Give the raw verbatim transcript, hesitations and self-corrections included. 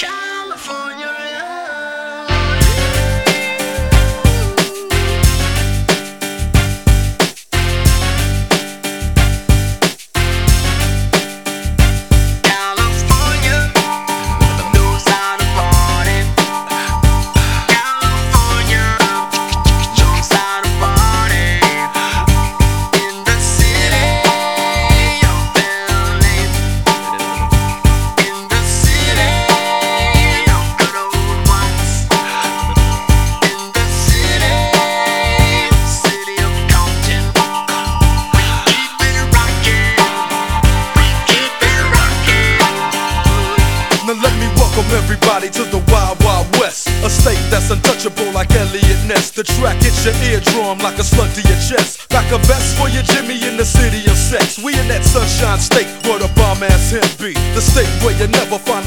California. Let me welcome everybody to the Wild Wild West, a state that's untouchable like Elliot Ness. The track hits your eardrum like a slug to your chest. Back a vest for your Jimmy in the city of sex. We in that sunshine state where the bomb ass him be. The state where you never find